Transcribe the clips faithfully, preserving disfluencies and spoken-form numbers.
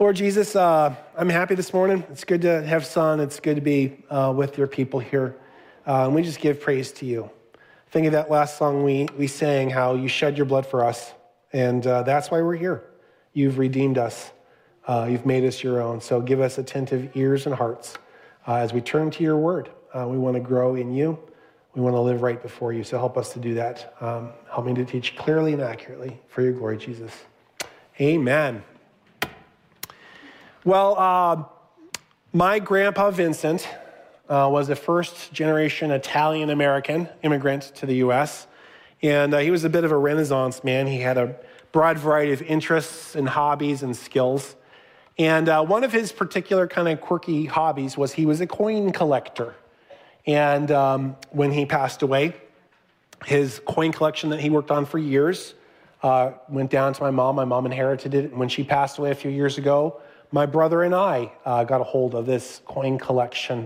Lord Jesus, uh, I'm happy this morning. It's good to have sun. It's good to be uh, with your people here. Uh, and we just give praise to you. Think of that last song we, we sang, how you shed your blood for us. And uh, that's why we're here. You've redeemed us. Uh, you've made us your own. So give us attentive ears and hearts uh, as we turn to your word. Uh, we want to grow in you. We want to live right before you. So help us to do that. Um, help me to teach clearly and accurately for your glory, Jesus. Amen. Well, uh, my grandpa Vincent uh, was a first-generation Italian-American immigrant to the U S, and uh, he was a bit of a Renaissance man. He had a broad variety of interests and hobbies and skills, and uh, one of his particular kind of quirky hobbies was he was a coin collector. And um, when he passed away, his coin collection that he worked on for years uh, went down to my mom. My mom inherited it, and when she passed away a few years ago, my brother and I uh, got a hold of this coin collection.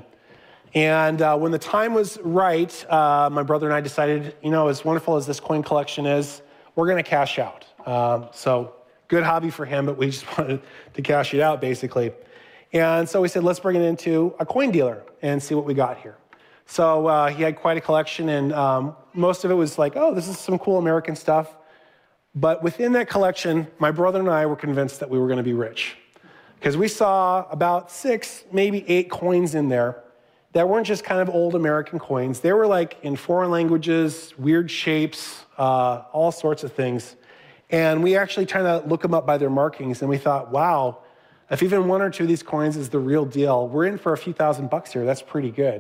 And uh, when the time was right, uh, my brother and I decided, you know, as wonderful as this coin collection is, we're going to cash out. Um, so good hobby for him, but we just wanted to cash it out, basically. And so we said, let's bring it into a coin dealer and see what we got here. So uh, he had quite a collection, and um, most of it was like, oh, this is some cool American stuff. But within that collection, my brother and I were convinced that we were going to be rich, because we saw about six, maybe eight coins in there that weren't just kind of old American coins. They were like in foreign languages, weird shapes, uh, all sorts of things. And we actually tried to look them up by their markings, and we thought, wow, if even one or two of these coins is the real deal, we're in for a few thousand bucks here. That's pretty good.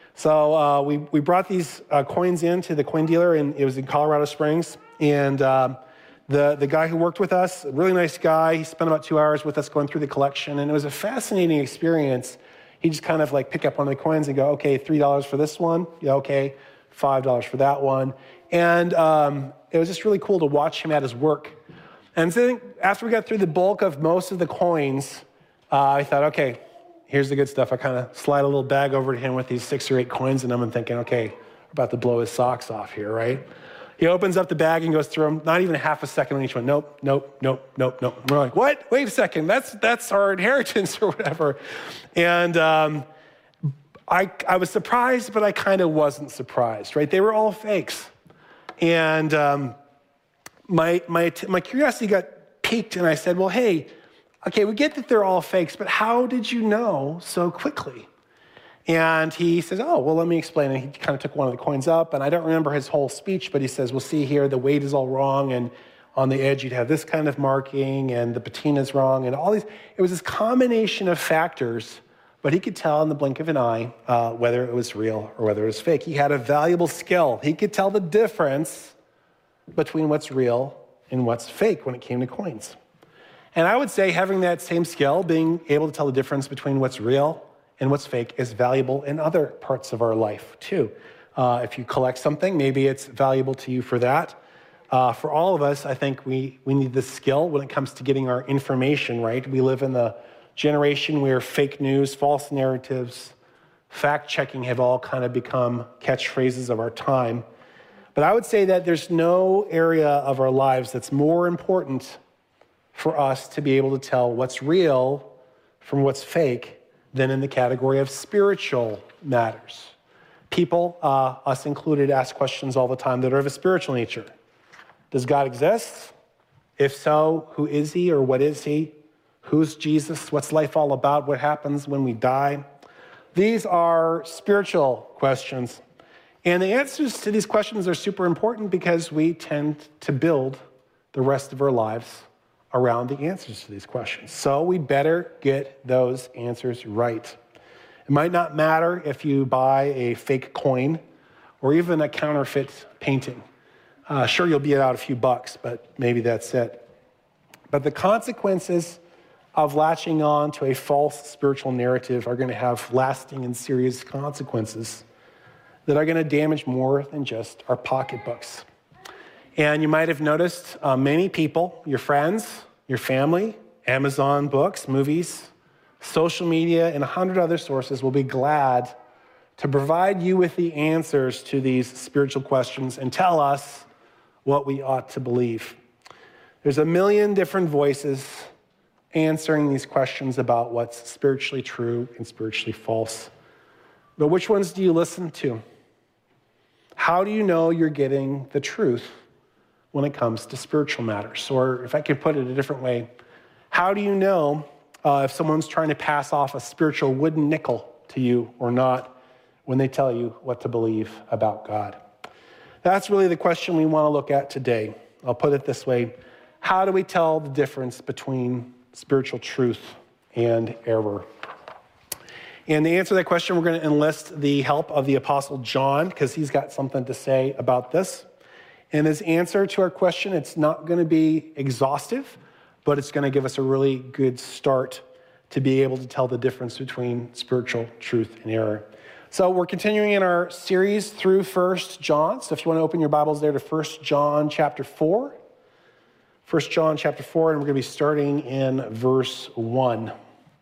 So uh, we, we brought these uh, coins in to the coin dealer, and it was in Colorado Springs. And um, the, the guy who worked with us, a really nice guy, he spent about two hours with us going through the collection, and it was a fascinating experience. He just kind of like pick up one of the coins and go, okay, three dollars for this one. Yeah, okay, five dollars for that one. And um, it was just really cool to watch him at his work. And so after we got through the bulk of most of the coins, uh, I thought, okay, here's the good stuff. I kind of slide a little bag over to him with these six or eight coins in them and thinking, okay, we're about to blow his socks off here, right? He opens up the bag and goes through them, not even a half a second on each one. Nope, nope, nope, nope, nope. And we're like, what? Wait a second, that's that's our inheritance or whatever. And um, I, I was surprised, but I kind of wasn't surprised, right? They were all fakes. And um, my, my, my curiosity got piqued, and I said, well, hey, okay, we get that they're all fakes, but how did you know so quickly? And he says, oh, well, let me explain. And he kind of took one of the coins up, and I don't remember his whole speech, but he says, well, see here, the weight is all wrong, and on the edge you'd have this kind of marking, and the patina's wrong, and all these. It was this combination of factors, but he could tell in the blink of an eye uh, whether it was real or whether it was fake. He had a valuable skill. He could tell the difference between what's real and what's fake when it came to coins. And I would say having that same skill, being able to tell the difference between what's real and what's fake, is valuable in other parts of our life too. Uh, if you collect something, maybe it's valuable to you for that. Uh, for all of us, I think we, we need this skill when it comes to getting our information right. We live in the generation where fake news, false narratives, fact-checking have all kind of become catchphrases of our time. But I would say that there's no area of our lives that's more important for us to be able to tell what's real from what's fake than in the category of spiritual matters. People, uh, us included, ask questions all the time that are of a spiritual nature. Does God exist? If so, who is he or what is he? Who's Jesus? What's life all about? What happens when we die? These are spiritual questions. And the answers to these questions are super important because we tend to build the rest of our lives around the answers to these questions. So we better get those answers right. It might not matter if you buy a fake coin or even a counterfeit painting. Uh, sure, you'll be out a few bucks, but maybe that's it. But the consequences of latching on to a false spiritual narrative are going to have lasting and serious consequences that are going to damage more than just our pocketbooks. And you might have noticed uh, many people, your friends, your family, Amazon books, movies, social media, and a hundred other sources will be glad to provide you with the answers to these spiritual questions and tell us what we ought to believe. There's a million different voices answering these questions about what's spiritually true and spiritually false. But which ones do you listen to? How do you know you're getting the truth when it comes to spiritual matters? Or if I could put it a different way, how do you know uh, if someone's trying to pass off a spiritual wooden nickel to you or not when they tell you what to believe about God? That's really the question we want to look at today. I'll put it this way. How do we tell the difference between spiritual truth and error? And to answer that question, we're going to enlist the help of the Apostle John because he's got something to say about this. And his answer to our question, it's not going to be exhaustive, but it's going to give us a really good start to be able to tell the difference between spiritual truth and error. So we're continuing in our series through First John. So if you want to open your Bibles there to First John chapter four. First John chapter four, and we're going to be starting in verse one.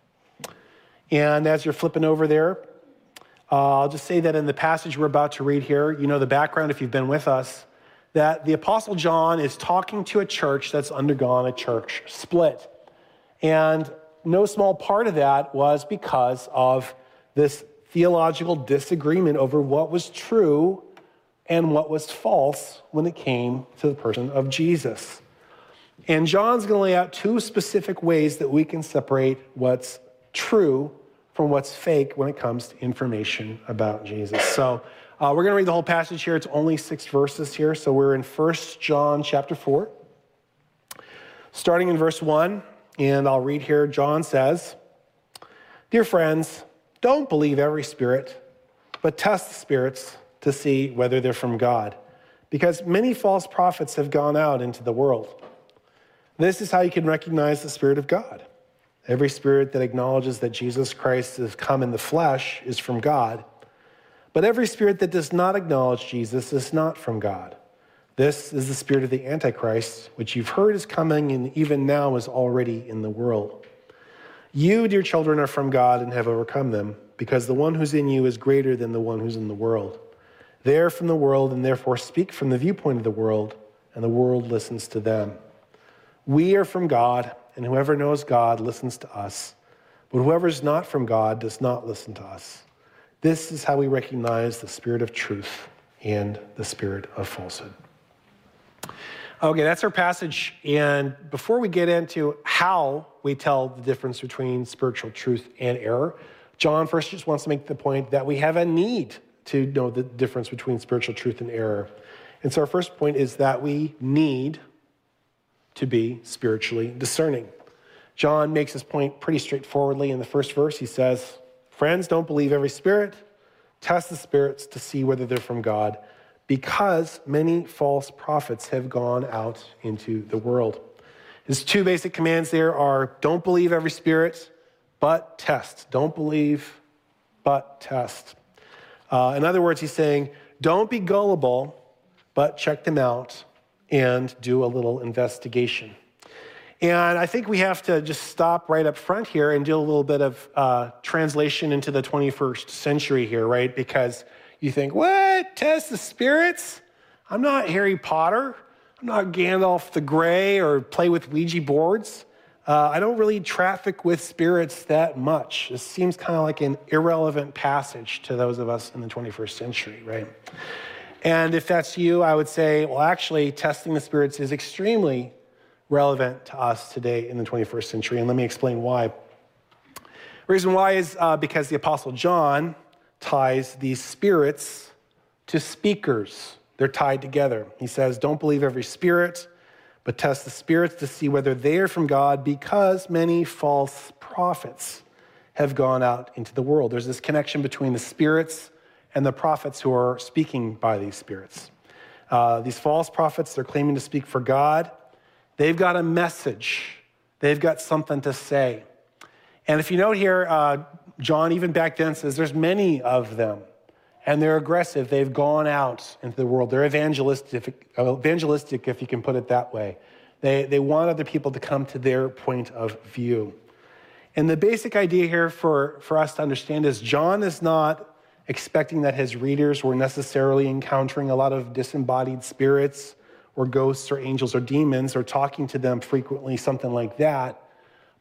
And as you're flipping over there, uh, I'll just say that in the passage we're about to read here, you know the background if you've been with us, that the Apostle John is talking to a church that's undergone a church split. And no small part of that was because of this theological disagreement over what was true and what was false when it came to the person of Jesus. And John's going to lay out two specific ways that we can separate what's true from what's fake when it comes to information about Jesus. So uh, we're going to read the whole passage here. It's only six verses here. So we're in First John chapter four, starting in verse one. And I'll read here. John says, "Dear friends, don't believe every spirit, but test the spirits to see whether they're from God, because many false prophets have gone out into the world. This is how you can recognize the Spirit of God. Every spirit that acknowledges that Jesus Christ has come in the flesh is from God, but every spirit that does not acknowledge Jesus is not from God. This is the spirit of the Antichrist, which you've heard is coming and even now is already in the world. You, dear children, are from God and have overcome them, because the one who's in you is greater than the one who's in the world. They are from the world and therefore speak from the viewpoint of the world, and the world listens to them. We are from God, and whoever knows God listens to us. But whoever is not from God does not listen to us. This is how we recognize the spirit of truth and the spirit of falsehood." Okay, that's our passage. And before we get into how we tell the difference between spiritual truth and error, John first just wants to make the point that we have a need to know the difference between spiritual truth and error. And so our first point is that we need to be spiritually discerning. John makes this point pretty straightforwardly in the first verse. He says, "Friends, don't believe every spirit. Test the spirits to see whether they're from God, because many false prophets have gone out into the world." His two basic commands there are don't believe every spirit, but test. Don't believe, but test. Uh, in other words, he's saying, don't be gullible, but check them out and do a little investigation. And I think we have to just stop right up front here and do a little bit of uh, translation into the twenty-first century here, right? Because you think, what? Test the spirits? I'm not Harry Potter. I'm not Gandalf the Grey or play with Ouija boards. Uh, I don't really traffic with spirits that much. This seems kind of like an irrelevant passage to those of us in the twenty-first century, right? And if that's you, I would say, well, actually, testing the spirits is extremely relevant to us today in the twenty-first century. And let me explain why. The reason why is uh, because the Apostle John ties these spirits to speakers. They're tied together. He says, don't believe every spirit, but test the spirits to see whether they are from God, because many false prophets have gone out into the world. There's this connection between the spirits and the prophets who are speaking by these spirits. Uh, these false prophets, they're claiming to speak for God. They've got a message. They've got something to say. And if you note here, uh, John even back then says there's many of them, and they're aggressive. They've gone out into the world. They're evangelistic, evangelistic, if you can put it that way. They, they want other people to come to their point of view. And the basic idea here for, for us to understand is John is not expecting that his readers were necessarily encountering a lot of disembodied spirits or ghosts or angels or demons or talking to them frequently, something like that.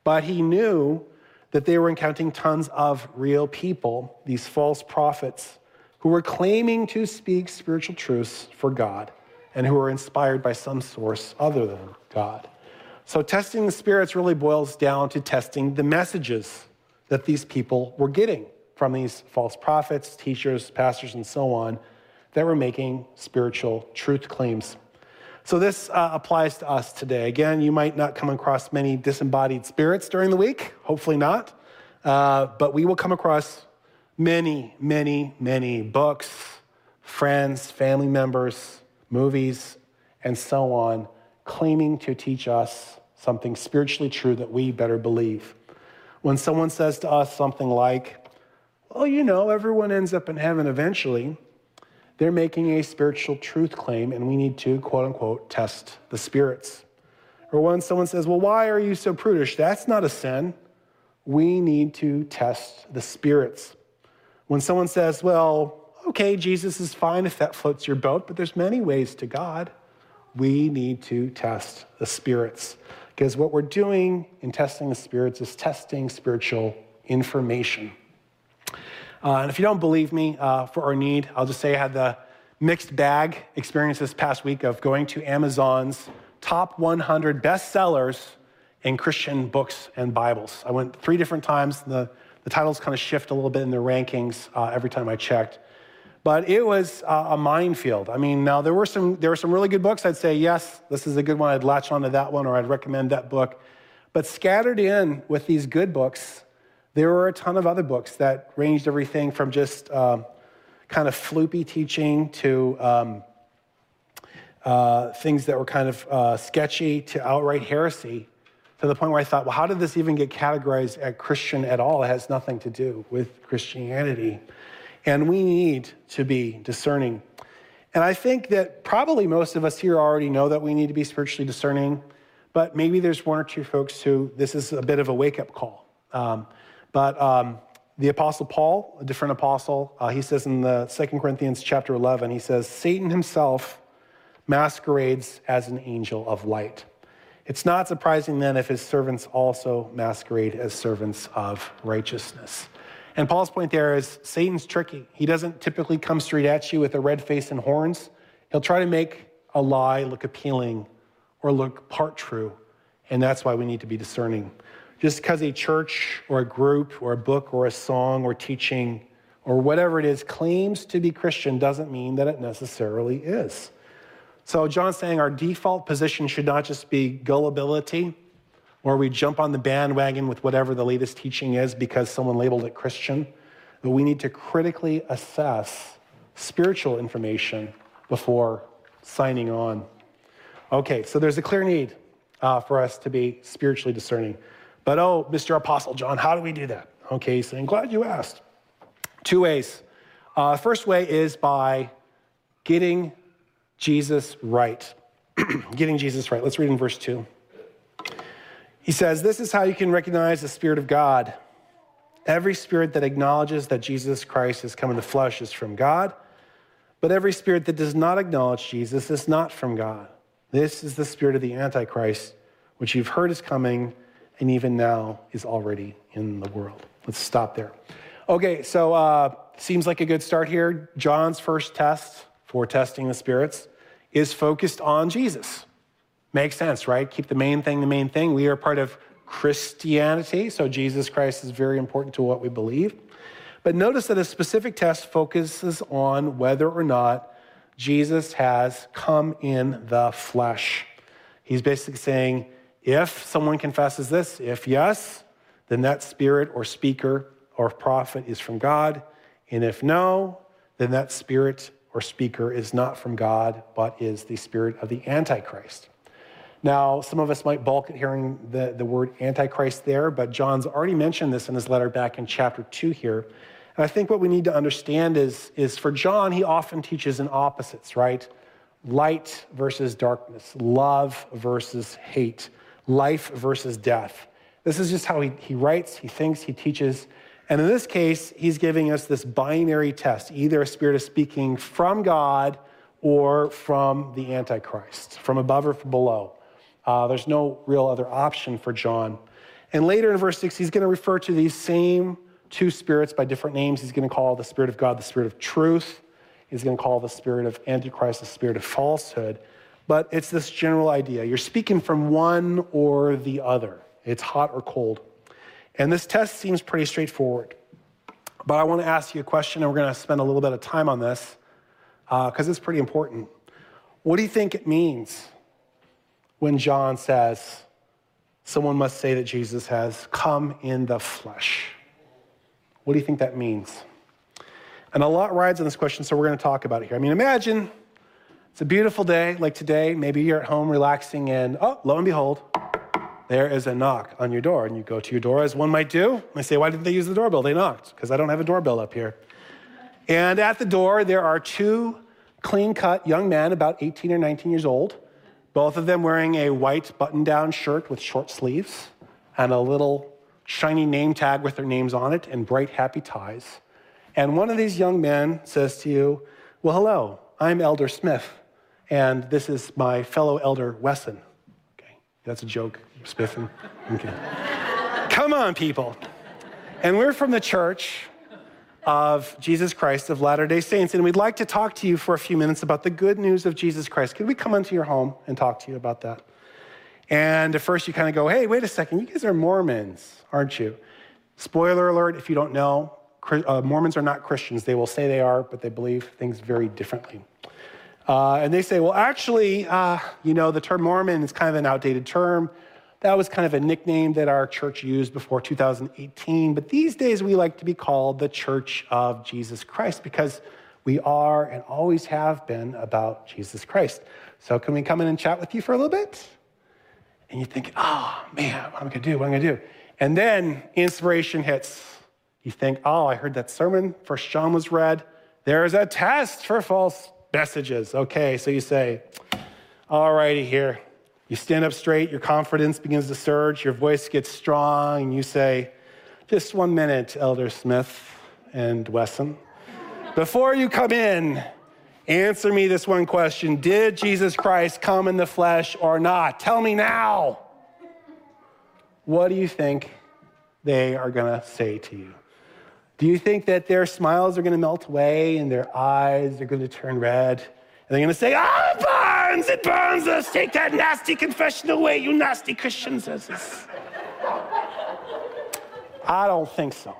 But he knew that they were encountering tons of real people, these false prophets, who were claiming to speak spiritual truths for God and who were inspired by some source other than God. So testing the spirits really boils down to testing the messages that these people were getting from these false prophets, teachers, pastors, and so on, that were making spiritual truth claims. So this uh, applies to us today. Again, you might not come across many disembodied spirits during the week, hopefully not, uh, but we will come across many, many, many books, friends, family members, movies, and so on, claiming to teach us something spiritually true that we better believe. When someone says to us something like, well, you know, everyone ends up in heaven eventually, they're making a spiritual truth claim, and we need to, quote unquote, test the spirits. Or when someone says, well, why are you so prudish? That's not a sin. We need to test the spirits. When someone says, well, okay, Jesus is fine if that floats your boat, but there's many ways to God, we need to test the spirits. Because what we're doing in testing the spirits is testing spiritual information. Uh, and if you don't believe me uh, for our need, I'll just say I had the mixed bag experience this past week of going to Amazon's top one hundred bestsellers in Christian books and Bibles. I went three different times. The, the titles kind of shift a little bit in their rankings uh, every time I checked. But it was uh, a minefield. I mean, now there were some there were some really good books. I'd say, yes, this is a good one. I'd latch onto that one, or I'd recommend that book. But scattered in with these good books, there were a ton of other books that ranged everything from just um, kind of floopy teaching to um, uh, things that were kind of uh, sketchy to outright heresy, to the point where I thought, well, how did this even get categorized as Christian at all? It has nothing to do with Christianity. And we need to be discerning. And I think that probably most of us here already know that we need to be spiritually discerning, but maybe there's one or two folks who this is a bit of a wake-up call. Um, But um, the Apostle Paul, a different apostle, uh, he says in the Second Corinthians chapter eleven, he says, Satan himself masquerades as an angel of light. It's not surprising then if his servants also masquerade as servants of righteousness. And Paul's point there is Satan's tricky. He doesn't typically come straight at you with a red face and horns. He'll try to make a lie look appealing or look part true. And that's why we need to be discerning. Just because a church or a group or a book or a song or teaching or whatever it is claims to be Christian doesn't mean that it necessarily is. So John's saying our default position should not just be gullibility, or we jump on the bandwagon with whatever the latest teaching is because someone labeled it Christian, but we need to critically assess spiritual information before signing on. Okay, so there's a clear need uh, for us to be spiritually discerning. But, oh, Mister Apostle John, how do we do that? Okay, so I'm glad you asked. Two ways. Uh, first way is by getting Jesus right. Getting Jesus right. Let's read in verse two. He says, this is how you can recognize the Spirit of God. Every spirit that acknowledges that Jesus Christ has come in the flesh is from God, but every spirit that does not acknowledge Jesus is not from God. This is the spirit of the Antichrist, which you've heard is coming, and even now is already in the world. Let's stop there. Okay, so uh, seems like a good start here. John's first test for testing the spirits is focused on Jesus. Makes sense, right? Keep the main thing the main thing. We are part of Christianity, so Jesus Christ is very important to what we believe. But notice that a specific test focuses on whether or not Jesus has come in the flesh. He's basically saying, if someone confesses this, if yes, then that spirit or speaker or prophet is from God. And if no, then that spirit or speaker is not from God, but is the spirit of the Antichrist. Now, some of us might balk at hearing the, the word Antichrist there, but John's already mentioned this in his letter back in chapter two here. And I think what we need to understand is, is for John, he often teaches in opposites, right? Light versus darkness, love versus hate, life versus death. This is just how he, he writes, he thinks, he teaches. And in this case, he's giving us this binary test. Either a spirit is speaking from God or from the Antichrist, from above or from below. Uh, there's no real other option for John. And later in verse six, he's going to refer to these same two spirits by different names. He's going to call the Spirit of God the Spirit of truth. He's going to call the spirit of Antichrist the spirit of falsehood. But it's this general idea. You're speaking from one or the other. It's hot or cold. And this test seems pretty straightforward. But I want to ask you a question, and we're going to spend a little bit of time on this because uh, it's pretty important. What do you think it means when John says someone must say that Jesus has come in the flesh? What do you think that means? And a lot rides on this question, so we're going to talk about it here. I mean, imagine it's a beautiful day like today. Maybe you're at home relaxing, and oh, lo and behold, there is a knock on your door. And you go to your door, as one might do. And they say, why didn't they use the doorbell? They knocked, because I don't have a doorbell up here. And at the door, there are two clean-cut young men, about eighteen or nineteen years old, both of them wearing a white button-down shirt with short sleeves and a little shiny name tag with their names on it and bright, happy ties. And one of these young men says to you, well, hello, I'm Elder Smith, and this is my fellow elder, Wesson. Okay, that's a joke, Smith. Okay. Come on, people. And we're from the Church of Jesus Christ of Latter-day Saints, and we'd like to talk to you for a few minutes about the good news of Jesus Christ. Could we come into your home and talk to you about that? And at first you kind of go, hey, wait a second, you guys are Mormons, aren't you? Spoiler alert, if you don't know, uh, Mormons are not Christians. They will say they are, but they believe things very differently. Uh, and they say, well, actually, uh, you know, the term Mormon is kind of an outdated term. That was kind of a nickname that our church used before two thousand eighteen. But these days we like to be called the Church of Jesus Christ because we are and always have been about Jesus Christ. So can we come in and chat with you for a little bit? And you think, oh, man, what am I going to do? What am I going to do? And then inspiration hits. You think, oh, I heard that sermon, First John was read. There's a test for false messages. Okay, so you say, all righty here. You stand up straight, your confidence begins to surge, your voice gets strong, and you say, just one minute, Elder Smith and Wesson. Before you come in, answer me this one question. Did Jesus Christ come in the flesh or not? Tell me now. What do you think they are going to say to you? Do you think that their smiles are going to melt away and their eyes are going to turn red? And they're going to say, ah, it burns, it burns us. Take that nasty confession away, you nasty Christians. I don't think so.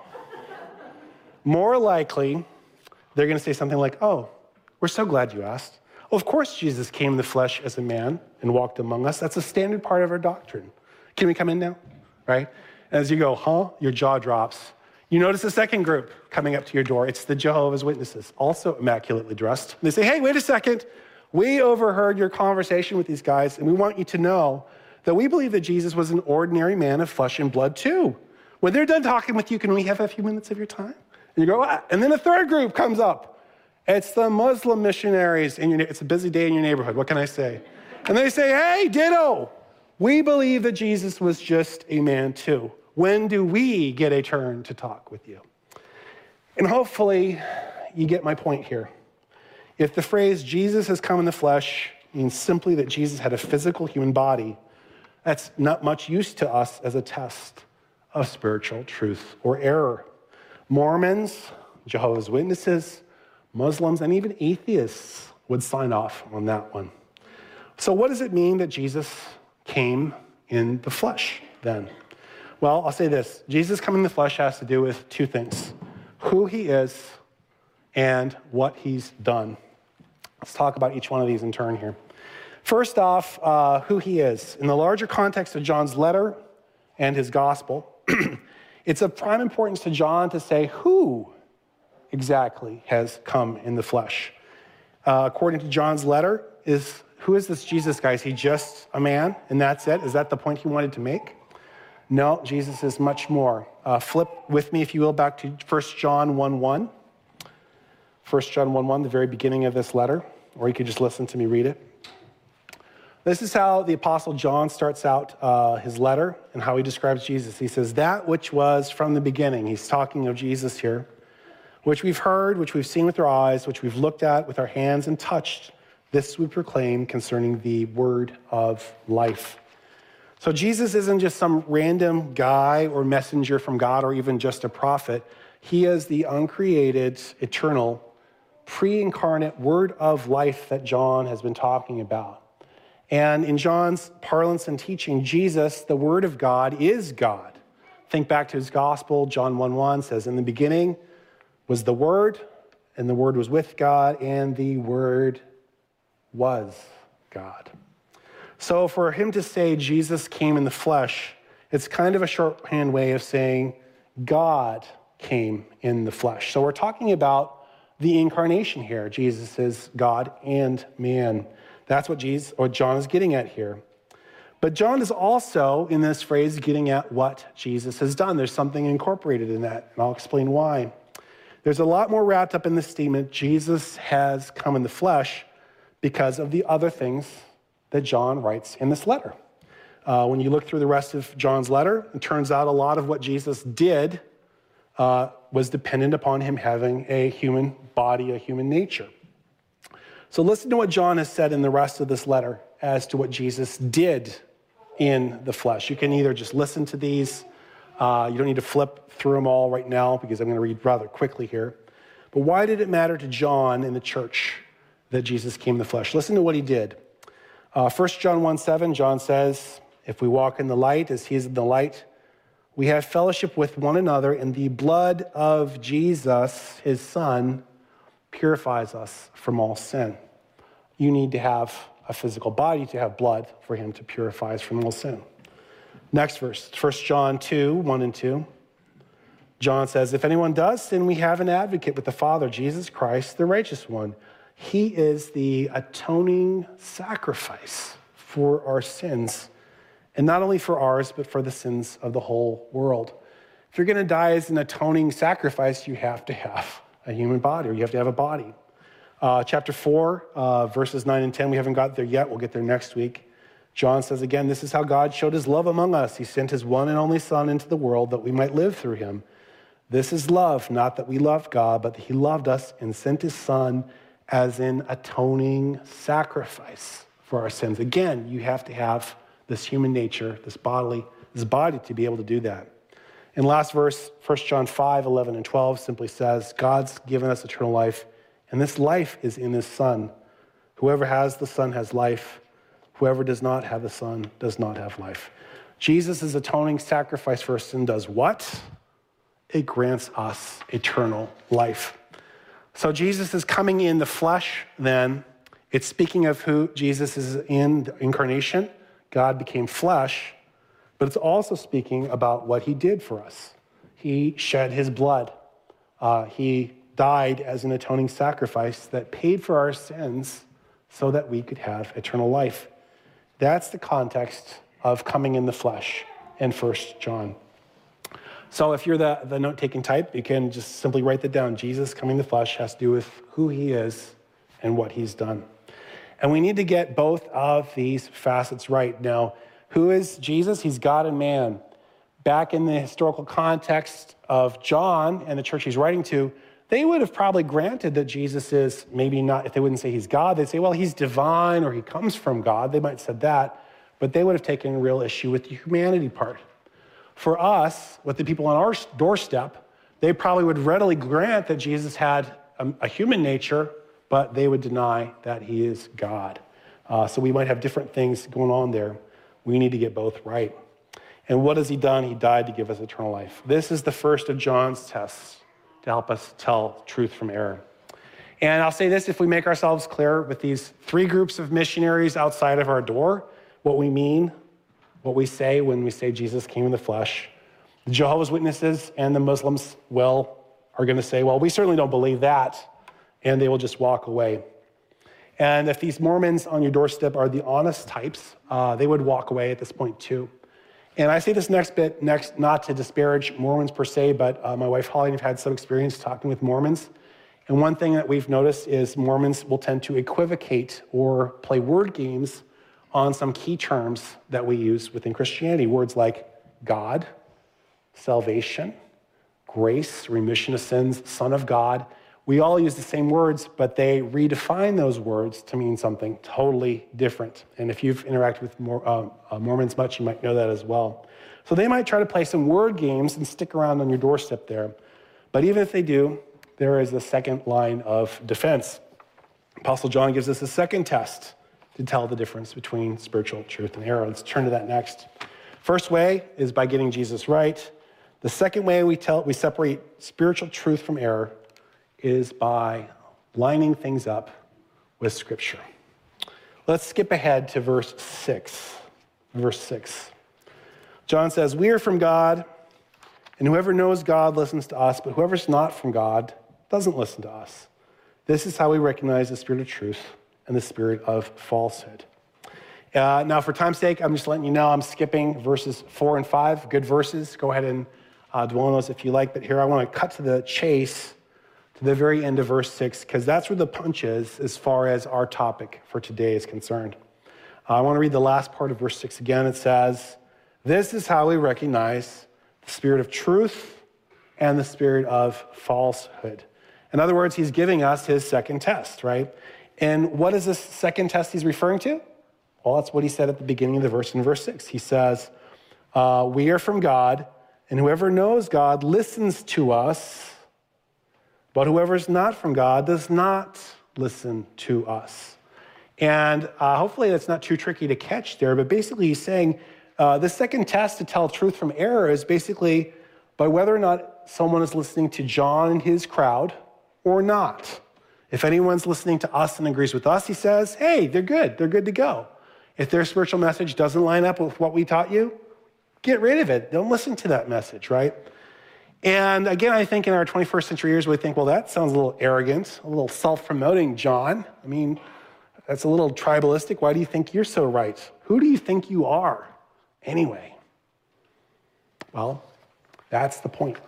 More likely, they're going to say something like, oh, we're so glad you asked. Well, of course Jesus came in the flesh as a man and walked among us. That's a standard part of our doctrine. Can we come in now? Right? As you go, huh? Your jaw drops. You notice a second group coming up to your door. It's the Jehovah's Witnesses, also immaculately dressed. They say, hey, wait a second. We overheard your conversation with these guys, and we want you to know that we believe that Jesus was an ordinary man of flesh and blood too. When they're done talking with you, can we have a few minutes of your time? And you go, ah. And then a third group comes up. It's the Muslim missionaries. In your, it's a busy day in your neighborhood. What can I say? And they say, hey, ditto. We believe that Jesus was just a man too. When do we get a turn to talk with you? And hopefully you get my point here. If the phrase Jesus has come in the flesh means simply that Jesus had a physical human body, that's not much use to us as a test of spiritual truth or error. Mormons, Jehovah's Witnesses, Muslims, and even atheists would sign off on that one. So what does it mean that Jesus came in the flesh then? Well, I'll say this. Jesus coming in the flesh has to do with two things. Who he is and what he's done. Let's talk about each one of these in turn here. First off, uh, who he is. In the larger context of John's letter and his gospel, it's of prime importance to John to say who exactly has come in the flesh. Uh, according to John's letter, is who is this Jesus guy? Is he just a man and that's it? Is that the point he wanted to make? No, Jesus is much more. Uh, flip with me, if you will, back to First John one one. First John one one, the very beginning of this letter, or you could just listen to me read it. This is how the Apostle John starts out uh, his letter and how he describes Jesus. He says, that which was from the beginning. He's talking of Jesus here, which we've heard, which we've seen with our eyes, which we've looked at with our hands and touched. This we proclaim concerning the word of life. So Jesus isn't just some random guy or messenger from God or even just a prophet. He is the uncreated, eternal, pre-incarnate word of life that John has been talking about. And in John's parlance and teaching, Jesus, the word of God, is God. Think back to his gospel. John one one says, in the beginning was the Word, and the Word was with God, and the Word was God. So for him to say Jesus came in the flesh, it's kind of a shorthand way of saying God came in the flesh. So we're talking about the incarnation here. Jesus is God and man. That's what Jesus or John is getting at here. But John is also, in this phrase, getting at what Jesus has done. There's something incorporated in that, and I'll explain why. There's a lot more wrapped up in this statement, Jesus has come in the flesh, because of the other things that John writes in this letter. Uh, when you look through the rest of John's letter, it turns out a lot of what Jesus did uh, was dependent upon him having a human body, a human nature. So listen to what John has said in the rest of this letter as to what Jesus did in the flesh. You can either just listen to these. Uh, you don't need to flip through them all right now because I'm going to read rather quickly here. But why did it matter to John in the church that Jesus came in the flesh? Listen to what he did. Uh, First John one seven, John says, if we walk in the light as he is in the light, we have fellowship with one another, and the blood of Jesus, his son, purifies us from all sin. You need to have a physical body to have blood for him to purify us from all sin. Next verse, First John two, one and two. John says, if anyone does sin, we have an advocate with the Father, Jesus Christ, the righteous one. He is the atoning sacrifice for our sins, and not only for ours, but for the sins of the whole world. If you're going to die as an atoning sacrifice, you have to have a human body, or you have to have a body. Uh, chapter four, uh, verses nine and ten, we haven't got there yet. We'll get there next week. John says again, this is how God showed his love among us. He sent his one and only Son into the world that we might live through him. This is love, not that we loved God, but that he loved us and sent his Son as an atoning sacrifice for our sins. Again, you have to have this human nature, this bodily, this body to be able to do that. And last verse, First John five, eleven and twelve simply says, God's given us eternal life, and this life is in his Son. Whoever has the Son has life. Whoever does not have the Son does not have life. Jesus' atoning sacrifice for our sin does what? It grants us eternal life. So Jesus is coming in the flesh then. It's speaking of who Jesus is in the incarnation. God became flesh. But it's also speaking about what he did for us. He shed his blood. Uh, he died as an atoning sacrifice that paid for our sins so that we could have eternal life. That's the context of coming in the flesh in First John. So if you're the, the note-taking type, you can just simply write that down. Jesus coming in the flesh has to do with who he is and what he's done. And we need to get both of these facets right. Now, who is Jesus? He's God and man. Back in the historical context of John and the church he's writing to, they would have probably granted that Jesus is maybe not, if they wouldn't say he's God, they'd say, well, he's divine or he comes from God. They might have said that, but they would have taken real issue with the humanity part. For us, with the people on our doorstep, they probably would readily grant that Jesus had a, a human nature, but they would deny that he is God. Uh, so we might have different things going on there. We need to get both right. And what has he done? He died to give us eternal life. This is the first of John's tests to help us tell truth from error. And I'll say this, if we make ourselves clear with these three groups of missionaries outside of our door, what we mean, what we say when we say Jesus came in the flesh, the Jehovah's Witnesses and the Muslims, well, are going to say, well, we certainly don't believe that, and they will just walk away. And if these Mormons on your doorstep are the honest types, uh, they would walk away at this point too. And I say this next bit, next, not to disparage Mormons per se, but uh, my wife Holly and I've had some experience talking with Mormons. And one thing that we've noticed is Mormons will tend to equivocate or play word games on some key terms that we use within Christianity. Words like God, salvation, grace, remission of sins, Son of God. We all use the same words, but they redefine those words to mean something totally different. And if you've interacted with more, uh, uh, Mormons much, you might know that as well. So they might try to play some word games and stick around on your doorstep there. But even if they do, there is a second line of defense. Apostle John gives us a second test to tell the difference between spiritual truth and error. Let's turn to that next. First way is by getting Jesus right. The second way we tell we separate spiritual truth from error is by lining things up with Scripture. Let's skip ahead to verse six. Verse six. John says, "We are from God, and whoever knows God listens to us, but whoever's not from God doesn't listen to us. This is how we recognize the spirit of truth and the spirit of falsehood." Uh, now, for time's sake, I'm just letting you know I'm skipping verses four and five. Good verses. Go ahead and uh, dwell on those if you like. But here I want to cut to the chase, to the very end of verse six, because that's where the punch is as far as our topic for today is concerned. Uh, I want to read the last part of verse six again. It says, "This is how we recognize the spirit of truth and the spirit of falsehood." In other words, he's giving us his second test, right? And what is this second test he's referring to? Well, that's what he said at the beginning of the verse in verse six. He says, uh, "We are from God, and whoever knows God listens to us, but whoever is not from God does not listen to us." And uh, hopefully that's not too tricky to catch there, but basically he's saying uh, the second test to tell truth from error is basically by whether or not someone is listening to John and his crowd or not. If anyone's listening to us and agrees with us, he says, hey, they're good, they're good to go. If their spiritual message doesn't line up with what we taught you, get rid of it. Don't listen to that message, right? And again, I think in our twenty-first century years, we think, well, that sounds a little arrogant, a little self-promoting, John. I mean, that's a little tribalistic. Why do you think you're so right? Who do you think you are anyway? Well, that's the point.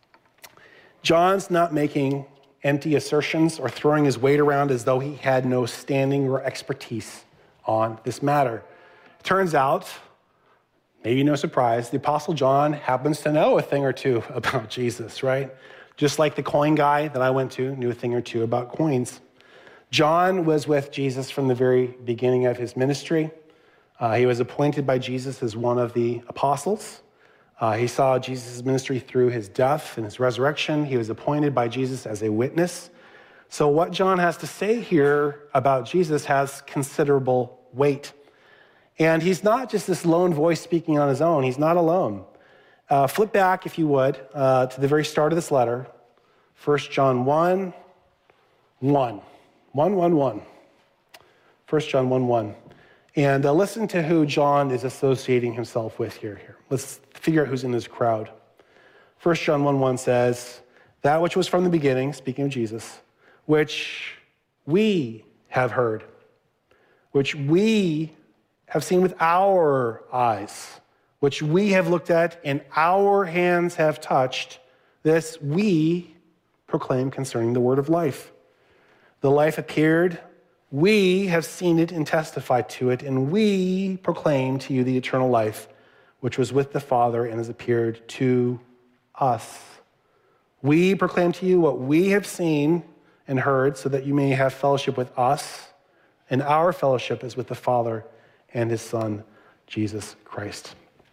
John's not making empty assertions or throwing his weight around as though he had no standing or expertise on this matter. It turns out, maybe no surprise, the Apostle John happens to know a thing or two about Jesus, right? Just like the coin guy that I went to knew a thing or two about coins. John was with Jesus from the very beginning of his ministry. Uh, he was appointed by Jesus as one of the apostles. Uh, he saw Jesus' ministry through his death and his resurrection. He was appointed by Jesus as a witness. So what John has to say here about Jesus has considerable weight. And he's not just this lone voice speaking on his own. He's not alone. Uh, flip back, if you would, uh, to the very start of this letter, First John one, one. one, one, one. First John one, one. And uh, listen to who John is associating himself with here. here. Let's figure out who's in his crowd. First John one, one says, "That which was from the beginning," speaking of Jesus, "which we have heard, which we have seen with our eyes, which we have looked at and our hands have touched, this we proclaim concerning the word of life. The life appeared, we have seen it and testified to it, and we proclaim to you the eternal life, which was with the Father and has appeared to us. We proclaim to you what we have seen and heard, so that you may have fellowship with us, and our fellowship is with the Father and his Son, Jesus Christ."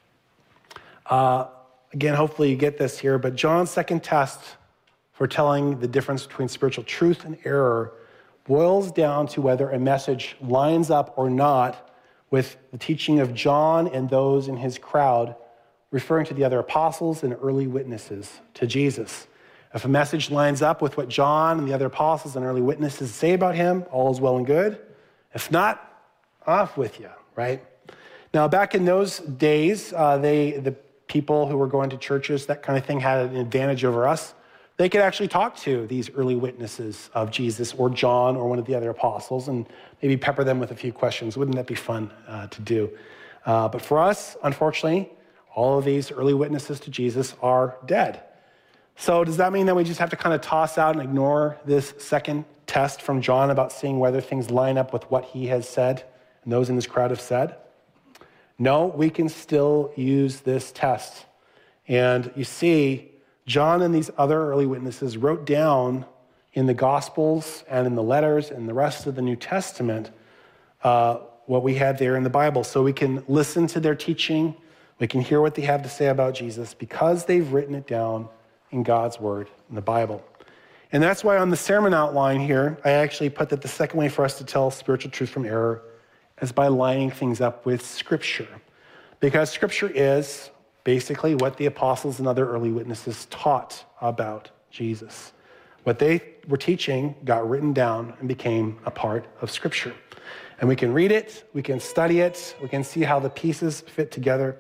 Uh, again, hopefully you get this here, but John's second test for telling the difference between spiritual truth and error boils down to whether a message lines up or not with the teaching of John and those in his crowd, referring to the other apostles and early witnesses to Jesus. If a message lines up with what John and the other apostles and early witnesses say about him, all is well and good. If not, off with you, right? Now, back in those days, uh, they the people who were going to churches, that kind of thing, had an advantage over us. They could actually talk to these early witnesses of Jesus or John or one of the other apostles and maybe pepper them with a few questions. Wouldn't that be fun uh, to do? Uh, but for us, unfortunately, all of these early witnesses to Jesus are dead. So does that mean that we just have to kind of toss out and ignore this second test from John about seeing whether things line up with what he has said and those in his crowd have said? No, we can still use this test. And you see, John and these other early witnesses wrote down in the Gospels and in the letters and the rest of the New Testament uh, what we have there in the Bible. So we can listen to their teaching, we can hear what they have to say about Jesus because they've written it down in God's word in the Bible. And that's why on the sermon outline here, I actually put that the second way for us to tell spiritual truth from error is by lining things up with Scripture. Because Scripture is basically what the apostles and other early witnesses taught about Jesus. What they were teaching got written down and became a part of Scripture. And we can read it, we can study it, we can see how the pieces fit together.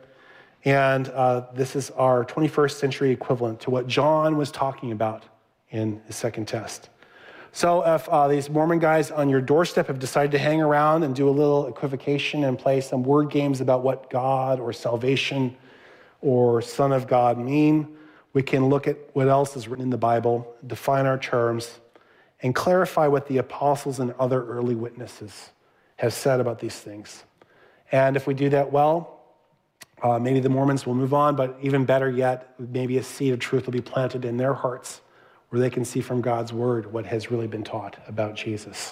And uh, this is our twenty-first century equivalent to what John was talking about in his second test. So if uh, these Mormon guys on your doorstep have decided to hang around and do a little equivocation and play some word games about what God or salvation or Son of God mean, we can look at what else is written in the Bible, define our terms, and clarify what the apostles and other early witnesses have said about these things. And if we do that well, uh, maybe the Mormons will move on, but even better yet, maybe a seed of truth will be planted in their hearts where they can see from God's word what has really been taught about Jesus.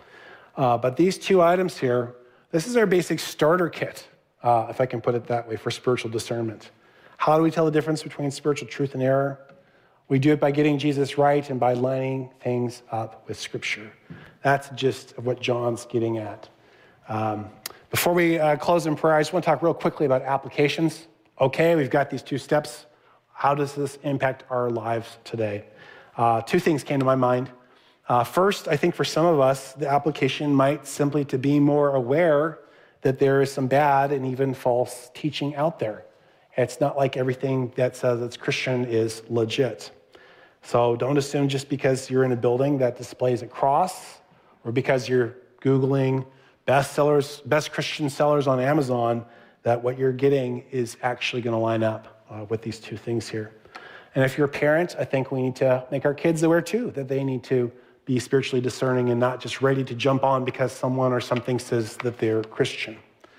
Uh, but these two items here, this is our basic starter kit, uh, if I can put it that way, for spiritual discernment. How do we tell the difference between spiritual truth and error? We do it by getting Jesus right and by lining things up with Scripture. That's the gist of what John's getting at. Um, before we uh, close in prayer, I just want to talk real quickly about applications. Okay, we've got these two steps. How does this impact our lives today? Uh, two things came to my mind. Uh, first, I think for some of us, the application might simply to be more aware that there is some bad and even false teaching out there. It's not like everything that says it's Christian is legit. So don't assume just because you're in a building that displays a cross or because you're Googling best sellers, best Christian sellers on Amazon, that what you're getting is actually going to line up uh, with these two things here. And if you're a parent, I think we need to make our kids aware too, that they need to be spiritually discerning and not just ready to jump on because someone or something says that they're Christian.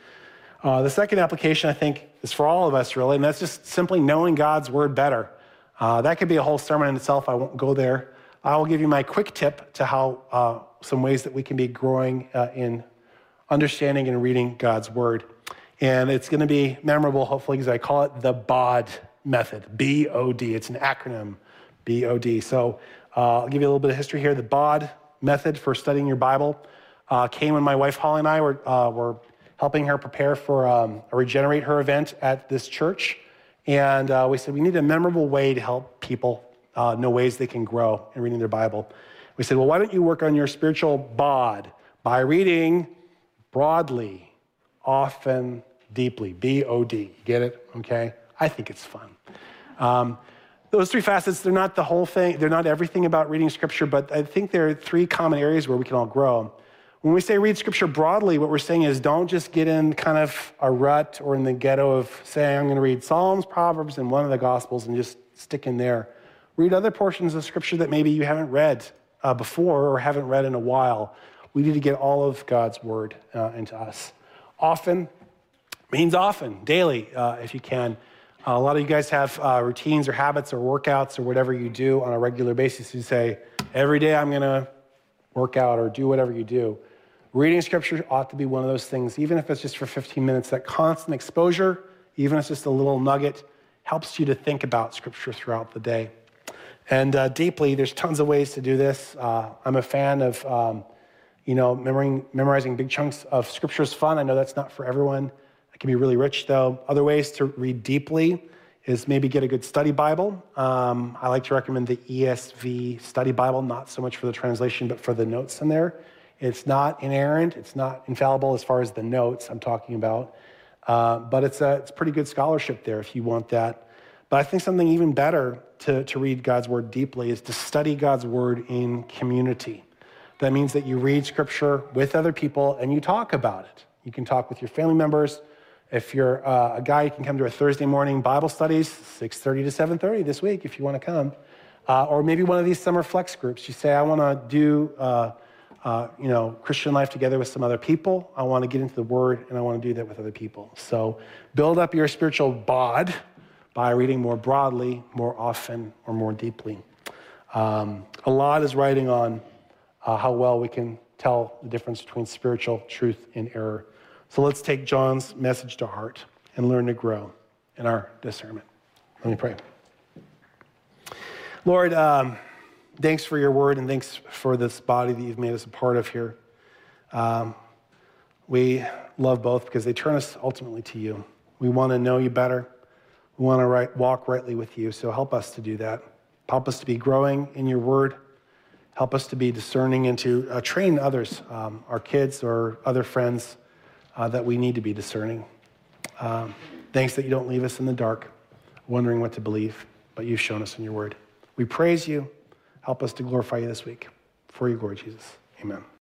Uh, the second application, I think, is for all of us, really, and that's just simply knowing God's word better. Uh, that could be a whole sermon in itself. I won't go there. I will give you my quick tip to how uh, some ways that we can be growing uh, in understanding and reading God's word. And it's going to be memorable, hopefully, because I call it the B O D method, B O D. It's an acronym, B O D. So uh, I'll give you a little bit of history here. The B O D method for studying your Bible uh, came when my wife Holly and I were, uh, were helping her prepare for um, a Regenerate Her event at this church. And uh, we said, we need a memorable way to help people uh, know ways they can grow in reading their Bible. We said, well, why don't you work on your spiritual B O D by reading broadly, often, deeply, B O D. Get it? Okay? I think it's fun. Um, those three facets, they're not the whole thing. They're not everything about reading Scripture, but I think there are three common areas where we can all grow. When we say read Scripture broadly, what we're saying is don't just get in kind of a rut or in the ghetto of saying, I'm going to read Psalms, Proverbs, and one of the Gospels and just stick in there. Read other portions of Scripture that maybe you haven't read uh, before or haven't read in a while. We need to get all of God's word uh, into us. Often means often, daily, uh, if you can. Uh, a lot of you guys have uh, routines or habits or workouts or whatever you do on a regular basis. You say, every day I'm going to work out or do whatever you do. Reading Scripture ought to be one of those things, even if it's just for fifteen minutes. That constant exposure, even if it's just a little nugget, helps you to think about Scripture throughout the day. And uh, deeply, there's tons of ways to do this. Uh, I'm a fan of um, You know, memorizing, memorizing big chunks of Scripture is fun. I know that's not for everyone. It can be really rich, though. Other ways to read deeply is maybe get a good study Bible. Um, I like to recommend the E S V study Bible, not so much for the translation, but for the notes in there. It's not inerrant. It's not infallible as far as the notes I'm talking about. Uh, but it's a it's pretty good scholarship there if you want that. But I think something even better to, to read God's word deeply is to study God's word in community. That means that you read Scripture with other people and you talk about it. You can talk with your family members. If you're uh, a guy, you can come to a Thursday morning Bible studies, six thirty to seven thirty this week if you want to come. Uh, or maybe one of these summer flex groups. You say, I want to do uh, uh, you know, Christian life together with some other people. I want to get into the Word, and I want to do that with other people. So build up your spiritual bod by reading more broadly, more often, or more deeply. Um, A lot is writing on uh, how well we can tell the difference between spiritual truth and error. So let's take John's message to heart and learn to grow in our discernment. Let me pray. Lord, um, thanks for your word and thanks for this body that you've made us a part of here. Um, we love both because they turn us ultimately to you. We want to know you better. We want to right, walk rightly with you, so help us to do that. Help us to be growing in your word. Help us to be discerning and to uh, train others, um, our kids or other friends, uh, that we need to be discerning. Um, thanks that you don't leave us in the dark, wondering what to believe, but you've shown us in your word. We praise you. Help us to glorify you this week. For your glory, Jesus. Amen.